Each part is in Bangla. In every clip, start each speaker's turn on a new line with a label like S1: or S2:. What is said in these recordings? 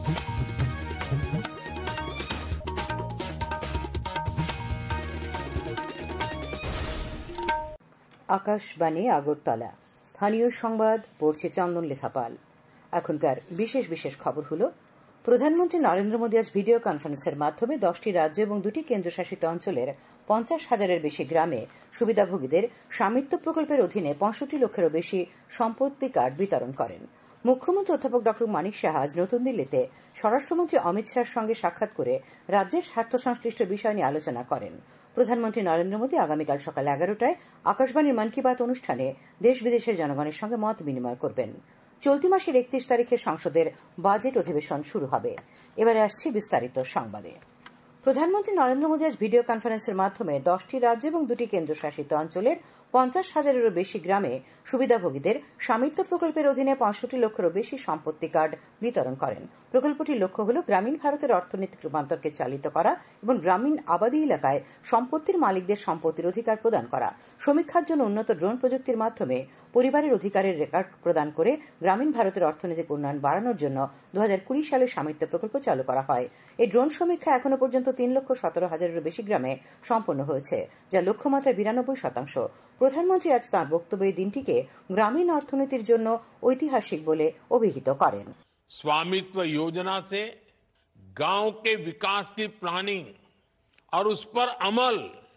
S1: আকাশবাণী আগরতলা। স্থানীয় সংবাদ পড়ছে চন্দন লেখাপাল। এখনকার বিশেষ বিশেষ খবর হলো, প্রধানমন্ত্রী নরেন্দ্র মোদী আজ ভিডিও কনফারেন্সের মাধ্যমে 10টি রাজ্য এবং 2টি কেন্দ্রশাসিত অঞ্চলের 50,000-এর বেশি গ্রামে সুবিধাভোগীদের স্বামিত্ব প্রকল্পের অধীনে 65 লক্ষেরও বেশি সম্পত্তি কার্ড বিতরণ করেন। মুখ্যমন্ত্রী অধ্যাপক ড মানিক সাহা আজ নতুন দিল্লিতে স্বরাষ্ট্রমন্ত্রী অমিত শাহর সঙ্গে সাক্ষাৎ করে রাজ্যের স্বার্থ সংশ্লিষ্ট বিষয় নিয়ে আলোচনা করেন। প্রধানমন্ত্রী নরেন্দ্র মোদী আগামীকাল সকাল 11টায় আকাশবাণীর মন কি বাত অনুষ্ঠানে দেশ বিদেশের জনগণের সঙ্গে মত বিনিময় করবেন। চলতি মাসের 31 তারিখে সংসদের বাজেট অধিবেশন শুরু হবে। এবারে আসছি বিস্তারিত সংবাদে। প্রধানমন্ত্রী নরেন্দ্র মোদী আজ ভিডিও কনফারেন্সের মাধ্যমে 10টি রাজ্য এবং 2টি কেন্দ্রশাসিত অঞ্চলের 50,000-এরও বেশি গ্রামে সুবিধাভোগীদের স্বামিত্ব প্রকল্পের অধীনে 65 লক্ষেরও বেশি সম্পত্তি কার্ড বিতরণ করেন। প্রকল্পটির লক্ষ্য হল গ্রামীণ ভারতের অর্থনৈতিক রূপান্তরকে চালিত করা এবং গ্রামীণ আবাদী এলাকায় সম্পত্তির মালিকদের সম্পত্তির অধিকার প্রদান করা। সমীক্ষার জন্য উন্নত ড্রোন প্রযুক্তির মাধ্যমে পরিবারের অধিকারের রেকর্ড প্রদান করে গ্রামীণ ভারতের অর্থনৈতিক উন্নয়ন বাড়ানোর জন্য 2020 সালে স্বামিত্ব প্রকল্প চালু করা হয়। এই ড্রোন সমীক্ষা এখনো পর্যন্ত 3,17,000-এরও বেশি গ্রামে সম্পন্ন হয়েছে, যা লক্ষ্যমাত্রার 92%। প্রধানমন্ত্রী আজ তাঁর বক্তব্যে এই দিনটিকে গ্রামীণ অর্থনীতির জন্য ঐতিহাসিক বলে অভিহিত করেন।
S2: स्वामित्व योजना से गांव के विकास की प्लानिंग और उस पर अमल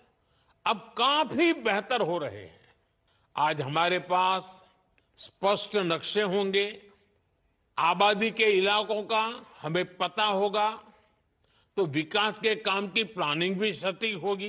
S2: अब काफी बेहतर हो रहे हैं। आज हमारे पास स्पष्ट नक्शे होंगे, आबादी के इलाकों का हमें पता होगा, तो विकास के काम की प्लानिंग भी सटीक होगी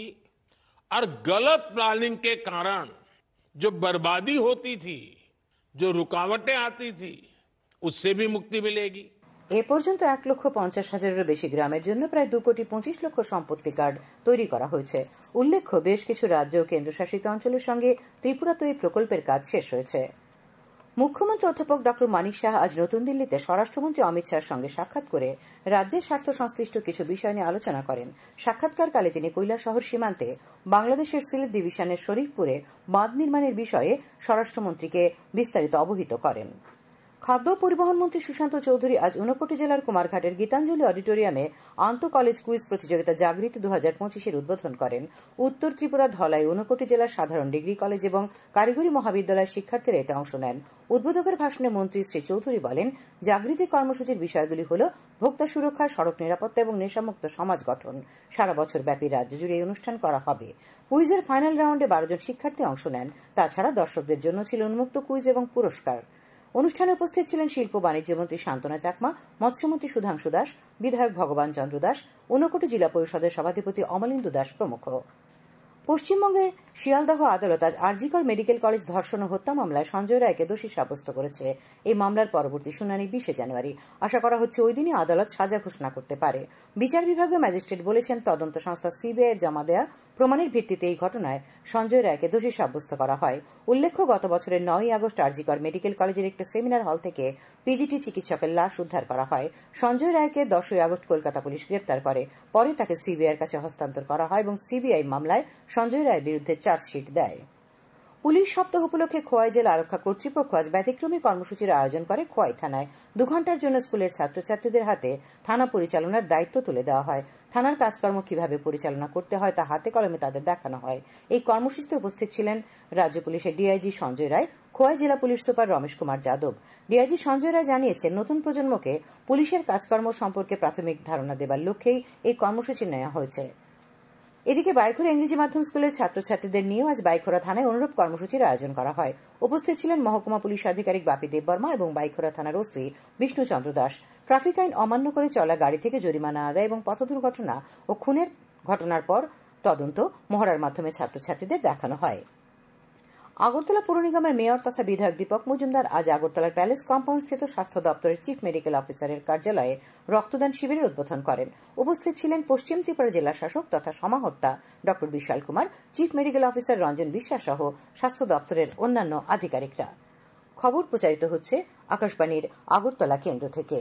S2: और गलत प्लानिंग के कारण जो बर्बादी होती थी, जो रुकावटें आती थी, उससे भी मुक्ति मिलेगी।
S1: এ পর্যন্ত 1,50,000-এরও বেশি গ্রামের জন্য প্রায় 2,25 লক্ষ সম্পত্তি কার্ড তৈরি করা হয়েছে। উল্লেখ্য, বেশ কিছু রাজ্য ও কেন্দ্রশাসিত অঞ্চলের সঙ্গে ত্রিপুরাতে এই প্রকল্পের কাজ শেষ হয়েছে। মুখ্যমন্ত্রী অধ্যাপক ড মানিক সাহা আজ নতুন দিল্লিতে স্বরাষ্ট্রমন্ত্রী অমিত শাহর সঙ্গে সাক্ষাৎ করে রাজ্যের স্বার্থ সংশ্লিষ্ট কিছু বিষয় নিয়ে আলোচনা করেন। সাক্ষাৎকারকালে তিনি কৈলাসহর সীমান্তে বাংলাদেশের সিলেট ডিভিশনের শরীফপুরে বাঁধ নির্মাণের বিষয়ে স্বরাষ্ট্রমন্ত্রীকে বিস্তারিত অবহিত করেন। খাদ্য পরিবহন মন্ত্রী সুশান্ত চৌধুরী আজ ঊনকোটি জেলার কুমারঘাটের গীতাঞ্জলি অডিটোরিয়ামে আন্তঃ কলেজ কুইজ প্রতিযোগিতা জাগৃতি 2025-এর উদ্বোধন করেন। উত্তর ত্রিপুরা ধলাই ঊনকোটি জেলার সাধারণ ডিগ্রি কলেজ এবং কারিগরি মহাবিদ্যালয়ের শিক্ষার্থীরা এতে অংশ নেন। উদ্বোধকের ভাষণে মন্ত্রী শ্রী চৌধুরী বলেন, জাগৃতি কর্মসূচির বিষয়গুলি হল ভোক্তা সুরক্ষা, সড়ক নিরাপত্তা এবং নেশামুক্ত সমাজ গঠন। সারা বছর ব্যাপী রাজ্য জুড়ে এই অনুষ্ঠান করা হবে। কুইজের ফাইনাল রাউন্ডে 12 জন শিক্ষার্থী অংশ নেন। তাছাড়া দর্শকদের জন্য ছিল উন্মুক্ত কুইজ এবং পুরস্কার। অনুষ্ঠানে উপস্থিত ছিলেন শিল্প বাণিজ্য মন্ত্রী শান্তনা চাকমা, মৎস্যমন্ত্রী সুধাংশু দাস, বিধায়ক ভগবান চন্দ্র দাস, ঊনকোটি জেলা পরিষদের সভাধিপতি অমলেন্দু দাস প্রমুখ। পশ্চিমবঙ্গের শিয়ালদহ আদালত আজ আরজিকর মেডিকেল কলেজ ধর্ষণ ও হত্যা মামলায় সঞ্জয় রায়কে দোষী সাব্যস্ত করেছে। এই মামলার পরবর্তী শুনানি 20 জানুয়ারি। আশা করা হচ্ছে ওই দিনই আদালত সাজা ঘোষণা করতে পারে। বিচার বিভাগীয় ম্যাজিস্ট্রেট বলেছেন, তদন্ত সংস্থা সিবিআই এর জমা দেয়া প্রমাণের ভিত্তিতে এই ঘটনায় সঞ্জয় রায়কে দোষী সাব্যস্ত করা হয়। উল্লেখ্য, গত বছরের 9 আগস্ট আরজিকর মেডিকেল কলেজের একটি সেমিনার হল থেকে পিজিটি চিকিৎসকের লাশ উদ্ধার করা হয়। সঞ্জয় রায়কে 10 আগস্ট কলকাতা পুলিশ গ্রেপ্তার করে। পরে তাকে সিবিআই এর কাছে হস্তান্তর করা হয় এবং সিবিআই মামলায় সঞ্জয় রায়ের বিরুদ্ধে চার্জশিট দেয়। পুলিশ সপ্তাহ উপলক্ষে খোয়াই জেলা আরক্ষা কর্তৃপক্ষ আজ ব্যতিক্রমী কর্মসূচির আয়োজন করে। খোয়াই থানায় 2 ঘণ্টার জন্য স্কুলের ছাত্রছাত্রীদের হাতে থানা পরিচালনার দায়িত্ব তুলে দেওয়া হয়। থানার কাজকর্ম কিভাবে পরিচালনা করতে হয় তা হাতে কলমে তাদের দেখানো হয়। এই কর্মসূচিতে উপস্থিত ছিলেন রাজ্য পুলিশের ডিআইজি সঞ্জয় রায়, খোয়াই জেলা police super Ramesh Kumar Yadav. DIG Sanjay Roy জানিয়েছেন, নতুন প্রজন্মকে পুলিশের কাজকর্ম সম্পর্কে প্রাথমিক ধারণা দেবার লক্ষ্যেই এই কর্মসূচি নেওয়া হয়েছে। এদিকে বাইখোরা ইংরেজি মাধ্যম স্কুলের ছাত্রছাত্রীদের নিয়েও আজ বাইখোরা থানায় অনুরূপ কর্মসূচির আয়োজন করা হয়। উপস্থিত ছিলেন মহকুমা পুলিশ আধিকারিক বাপি দেববর্মা এবং বাইখোরা থানার ওসি বিষ্ণুচন্দ্র দাস। ট্রাফিক আইন অমান্য করে চলা গাড়ি থেকে জরিমানা আদায় এবং পথ দুর্ঘটনা ও খুনের ঘটনার পর তদন্ত মহড়ার মাধ্যমে ছাত্রছাত্রীদের দেখানো হয়। আগরতলা পৌর নিগমের মেয়র তথা বিধায়ক দীপক মজুমদার আজ আগরতলার প্যালেস কম্পাউন্ড স্থিত স্বাস্থ্য দপ্তরের চিফ মেডিকেল অফিসারের কার্যালয়ে রক্তদান শিবিরের উদ্বোধন করেন। উপস্থিত ছিলেন পশ্চিম ত্রিপুরা জেলা শাসক তথা সমাহর্তা ড Bishal Kumar, chief medical officer Ranjan Biswas সহ স্বাস্থ্য দপ্তরের অন্যান্য আধিকারিকরা। খবর প্রচারিত হচ্ছে আকাশবাণীর আগরতলা কেন্দ্র থেকে।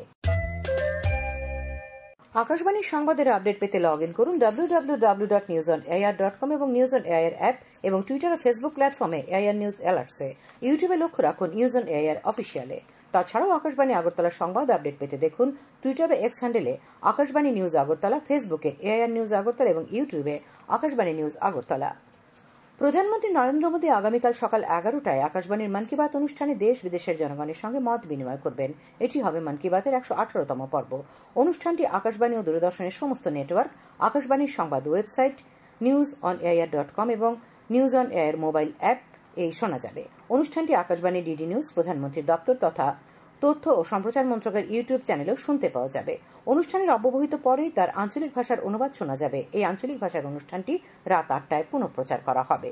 S1: আকাশবাণীর সংবাদের আপডেট পেতে লগ ইন করুন www.newsonair.com এবং নিউজ অন এআইআর অ্যাপ এবং টুইটার ও ফেসবুক প্ল্যাটফর্মে এআইআর নিউজ অ্যালার্টসে। ইউটিউবে লক্ষ্য রাখুন নিউজ অন এআইআর অফিসিয়ালে। তাছাড়াও আকাশবাণী আগরতলা সংবাদ আপডেট পেতে দেখুন টুইটার বা এক্স হ্যান্ডেলে আকাশবাণী নিউজ আগরতলা, ফেসবুকে এআইআর নিউজ আগরতলা এবং ইউটিউবে আকাশবাণী নিউজ আগরতলা। প্রধানমন্ত্রী নরেন্দ্র মোদী আগামীকাল সকাল 11টায় আকাশবাণীর মন কি বাত অনুষ্ঠানে দেশ বিদেশের জনগণের সঙ্গে মত বিনিময় করবেন। এটি হবে মন কি বাতের 118তম পর্ব। অনুষ্ঠানটি আকাশবাণী ও দূরদর্শনের সমস্ত নেটওয়ার্ক, আকাশবাণীর সংবাদ ওয়েবসাইট newsonair.com এবং news on air mobile app এই শোনা যাবে। অনুষ্ঠানটি আকাশবাণী ডিডি নিউজ, প্রধানমন্ত্রীর দপ্তর তথা তথ্য ও সম্প্রচার মন্ত্রকের ইউটিউব চ্যানেলেও শুনতে পাওয়া যাবে। অনুষ্ঠানের অব্যবহিত পরেই তার আঞ্চলিক ভাষার অনুবাদ শোনা যাবে। এই আঞ্চলিক ভাষার অনুষ্ঠানটি রাত 8টায় পুনঃপ্রচার করা হবে।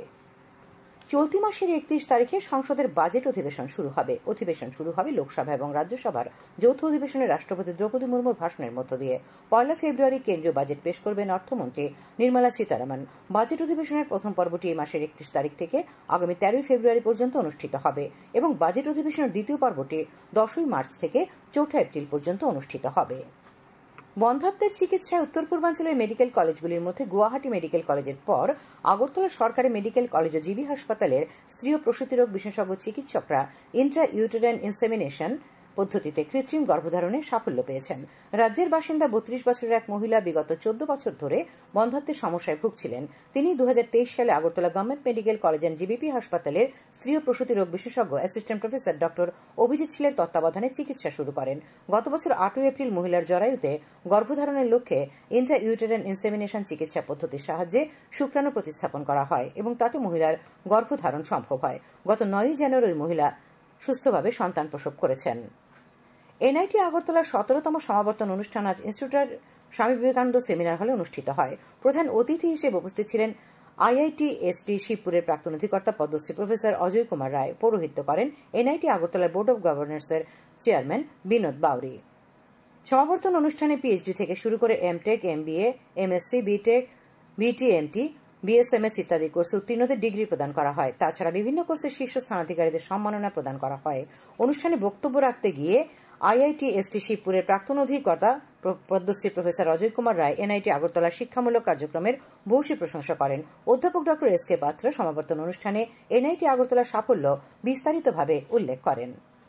S1: চলতি মাসের 31 তারিখে সংসদের বাজেট অধিবেশন শুরু হবে। অধিবেশন শুরু হবে লোকসভা এবং রাজ্যসভার যৌথ অধিবেশনে রাষ্ট্রপতি দ্রৌপদী মুর্মুর ভাষণের মধ্য দিয়ে। 1 ফেব্রুয়ারি কেন্দ্রীয় বাজেট পেশ করবেন অর্থমন্ত্রী নির্মলা সীতারামন। বাজেট অধিবেশনের প্রথম পর্বটি এই মাসের 31 তারিখ থেকে আগামী 13 ফেব্রুয়ারি পর্যন্ত অনুষ্ঠিত হবে এবং বাজেট অধিবেশনের দ্বিতীয় পর্বটি 10 মার্চ থেকে 4 এপ্রিল পর্যন্ত অনুষ্ঠিত হবে। বন্ধ্যাত্বের চিকিৎসায় উত্তর পূর্বাঞ্চলের মেডিকেল কলেজগুলির মধ্যে গুয়াহাটি মেডিকেল কলেজের পর আগরতলা সরকারি মেডিকেল কলেজ ও জিবি হাসপাতালের স্ত্রী ও প্রসূতিরোগ বিশেষজ্ঞ চিকিৎসকরা ইন্ট্রা-ইউটেরাইন ইনসেমিনেশন পদ্ধতিতে কৃত্রিম গর্ভধারণে সাফল্য পেয়েছেন। রাজ্যের বাসিন্দা 32 বছরের এক মহিলা বিগত 14 বছর ধরে বন্ধ্যাত্বের সমস্যায় ভুগছিলেন। তিনি 2023 সালে Agartala government medical college and GBP হাসপাতালের স্ত্রী ও প্রসূতি রোগ বিশেষজ্ঞ অ্যাসিস্ট্যান্ট প্রফেসর ডক্টর অভিজিৎ শীলের তত্ত্বাবধানে চিকিৎসা শুরু করেন। গত বছর 8 এপ্রিল মহিলার জরায়ুতে গর্ভধারণের লক্ষ্যে ইন্ট্রা-ইউটেরাইন ইনসেমিনেশন চিকিৎসা পদ্ধতির সাহায্যে শুক্রাণু প্রতিস্থাপন করা হয় এবং তাতে মহিলার গর্ভধারণ সম্ভব হয়। গত 9 জানুয়ারি ওই মহিলা সুস্থভাবে সন্তান প্রসব করেছেন। এনআইটি আগরতলার 17তম সমাবর্তন অনুষ্ঠান আজ ইনস্টিটিউটের স্বামী বিবেকানন্দ সেমিনার হলে অনুষ্ঠিত হয়। প্রধান অতিথি হিসেবে উপস্থিত ছিলেন আইআইটি-এসটি শিবপুরের প্রাক্তন অধিকর্তা পদ্মশ্রী প্রফেসর অজয় কুমার রায়। পৌরোহিত্য করেন এনআইটি আগরতলার বোর্ড অব গভর্নর্সের চেয়ারম্যান বিনোদ বাউরি। সমাবর্তন অনুষ্ঠানে পিএইচডি থেকে শুরু করে MTech, MBA, MSc, BTech, BTMT, BSMS ইত্যাদি কোর্সে উত্তীর্ণদের ডিগ্রি প্রদান করা হয়। তাছাড়া বিভিন্ন কোর্সের শীর্ষ স্থানাধিকারীদের সম্মাননা প্রদান করা হয়। অনুষ্ঠানে বক্তব্য রাখতে গিয়ে আইআইটি-এসটি শিবপুরের প্রাক্তন অধিকর্তা পদ্মশ্রী প্রফেসর অজয় কুমার রায় এনআইটি আগরতলার শিক্ষামূলক কার্যক্রমের ভূয়সী প্রশংসা করেন। অধ্যাপক ডক্টর এস.কে. পাত্র সমাবর্তন অনুষ্ঠানে এনআইটি আগরতলার সাফল্য বিস্তারিতভাবে উল্লেখ করেন।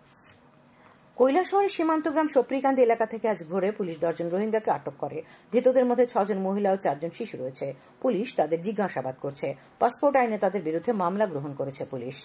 S1: কৈলাসহরের সীমান্ত গ্রাম সপ্রিকান্দি এলাকা থেকে আজ ভোরে পুলিশ 10 জন রোহিঙ্গাকে আটক করে। ধৃতদের মধ্যে 6 জন মহিলা ও 4 জন শিশু রয়েছে। পুলিশ তাদের জিজ্ঞাসাবাদ করছে। পাসপোর্ট আইনে তাদের বিরুদ্ধে মামলা গ্রহণ করেছে পুলিশ।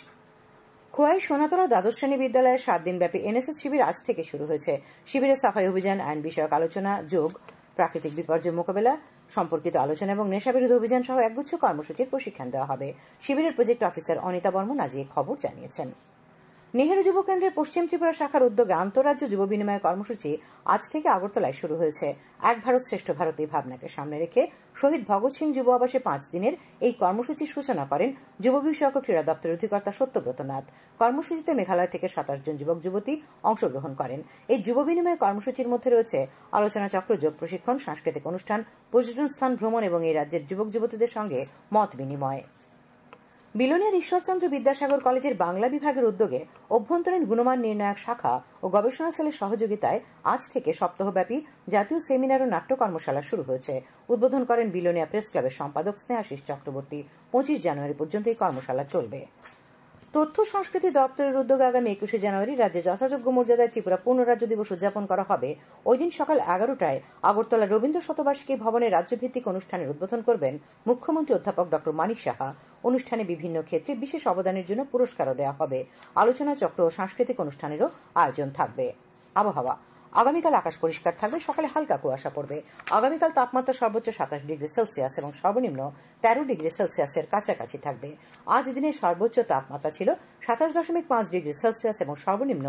S1: খোয়াই সোনাতলা দ্বাদশ শ্রেণী বিদ্যালয়ের 7 দিনব্যাপী এনএসএস শিবির আজ থেকে শুরু হয়েছে। শিবিরে সাফাই অভিযান, আইন বিষয়ক আলোচনা, যোগ, প্রাকৃতিক বিপর্যয় মোকাবেলা সম্পর্কিত আলোচনা এবং নেশাবিরোধী অভিযান সহ একগুচ্ছ কর্মসূচির প্রশিক্ষণ দেওয়া হবে। শিবিরের প্রজেক্ট অফিসার অনিতা বর্মন আজ এই খবর জানিয়েছেন। নেহেরু যুব কেন্দ্রের পশ্চিম ত্রিপুরা শাখার উদ্যোগে আন্তঃরাজ্য যুব বিনিময় কর্মসূচি আজ থেকে আগরতলায় শুরু হয়েছে। এক ভারত শ্রেষ্ঠ ভারত এই ভাবনাকে সামনে রেখে শহীদ ভগৎ সিং যুব আবাসে 5 দিনের এই কর্মসূচির সূচনা করেন যুব বিষয়ক ও ক্রীড়া দপ্তরের অধিকর্তা সত্যব্রত নাথ। কর্মসূচিতে মেঘালয় থেকে 27 জন যুবক যুবতী অংশগ্রহণ করেন। এই যুব বিনিময় কর্মসূচির মধ্যে রয়েছে আলোচনা চক্র, যোগ প্রশিক্ষণ, সাংস্কৃতিক অনুষ্ঠান, পর্যটন স্থান ভ্রমণ এবং এই রাজ্যের যুবক যুবতীদের সঙ্গে মত বিনিময়। বিলোনিয়ার ঈশ্বরচন্দ্র বিদ্যাসাগর কলেজের বাংলা বিভাগের উদ্যোগে অভ্যন্তরীণ গুণমান নির্ণায়ক শাখা ও গবেষণা সেলের সহযোগিতায় আজ থেকে সপ্তাহব্যাপী জাতীয় সেমিনার ও নাট্য কর্মশালা শুরু হয়েছে। উদ্বোধন করেন বিলোনিয়া প্রেস ক্লাবের সম্পাদক স্নেহাশিস চক্রবর্তী। 25 জানুয়ারি পর্যন্ত এই কর্মশালা চলবে। তথ্য সংস্কৃতি দপ্তরের উদ্যোগে আগামী 21 জানুয়ারি রাজ্যে যথাযোগ্য মর্যাদায় ত্রিপুরা পূর্ণ রাজ্য দিবস উদযাপন করা হবে। ওই দিন সকাল 11টায় আগরতলা রবীন্দ্র শতবার্ষিকী ভবনে রাজ্যভিত্তিক অনুষ্ঠানের উদ্বোধন করবেন মুখ্যমন্ত্রী অধ্যাপক ডক্টর মানিক সাহা। অনুষ্ঠানে বিভিন্ন ক্ষেত্রে বিশেষ অবদানের জন্য পুরস্কারও দেওয়া হবে। আলোচনা চক্র ও সাংস্কৃতিক অনুষ্ঠানেরও আয়োজন থাকবে। আবহাওয়া আগামীকাল আকাশ পরিষ্কার থাকবে, সকালে হালকা কুয়াশা পড়বে। আগামীকাল তাপমাত্রা সর্বোচ্চ 27 ডিগ্রি সেলসিয়াস এবং সর্বনিম্ন 13 ডিগ্রি সেলসিয়াসের কাছাকাছি থাকবে। আজ দিনের সর্বোচ্চ তাপমাত্রা ছিল 27.5 ডিগ্রি সেলসিয়াস এবং সর্বনিম্ন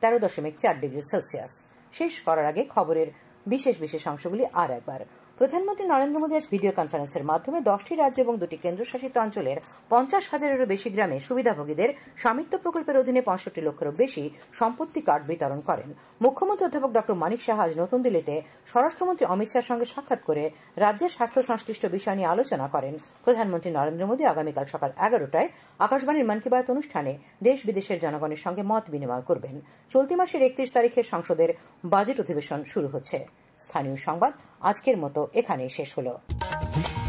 S1: 13.4 ডিগ্রি সেলসিয়াস। শেষ করার আগে খবরের বিশেষ অংশগুলি আর একবার। প্রধানমন্ত্রী নরেন্দ্র মোদী আজ ভিডিও কনফারেন্সের মাধ্যমে 10টি রাজ্য এবং 2টি কেন্দ্রশাসিত অঞ্চলের 50,000-এরও বেশি গ্রামে সুবিধাভোগীদের স্বামিত্ব প্রকল্পের অধীনে 65 লক্ষেরও বেশি সম্পত্তি কার্ড বিতরণ করেন। মুখ্যমন্ত্রী অধ্যাপক ডক্টর মানিক সাহা আজ নতুন দিল্লিতে স্বরাষ্ট্রমন্ত্রী অমিত শাহের সঙ্গে সাক্ষাৎ করে রাজ্যের স্বার্থ সংশ্লিষ্ট বিষয় নিয়ে আলোচনা করেন। প্রধানমন্ত্রী নরেন্দ্র মোদী আগামীকাল সকাল 11টায় আকাশবাণীর মন কি বাত অনুষ্ঠানে দেশ বিদেশের জনগণের সঙ্গে মত বিনিময় করবেন। চলতি মাসের 31 তারিখে সংসদের বাজেট অধিবেশন শুরু হচ্ছে। স্থানীয় সংবাদ আজকের মতো এখানেই শেষ হলো।